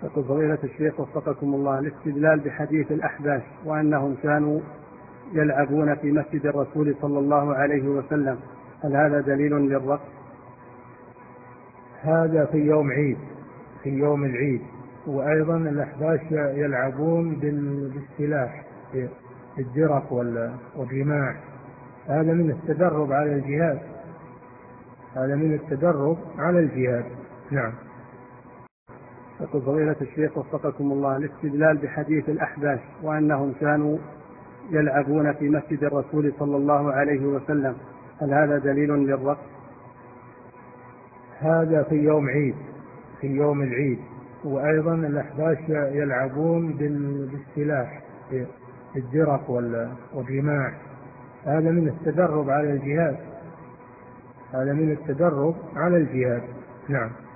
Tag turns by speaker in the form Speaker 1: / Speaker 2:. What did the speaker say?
Speaker 1: يقول فضيلة الشيخ وفقكم الله، الاستدلال بحديث الأحباش وأنهم كانوا يلعبون في مسجد الرسول صلى الله عليه وسلم، هل هذا دليل للرقص؟
Speaker 2: هذا في يوم عيد، في يوم العيد. وأيضا الأحباش يلعبون بالسلاح، بالدرق والرماح. هذا من التدرب على الجهاد، هذا من التدرب على الجهاد. نعم.
Speaker 1: يقول فضيلة الشيخ وفقكم الله، الاستدلال بحديث الأحباش وأنهم كانوا يلعبون في مسجد الرسول صلى الله عليه وسلم، هل هذا دليل للرقص؟
Speaker 2: هذا في يوم عيد، في يوم العيد. وأيضا الأحباش يلعبون بالسلاح، بالدرق والرماح. هذا من التدرب على الجهاد، هذا من التدرب على الجهاد. نعم.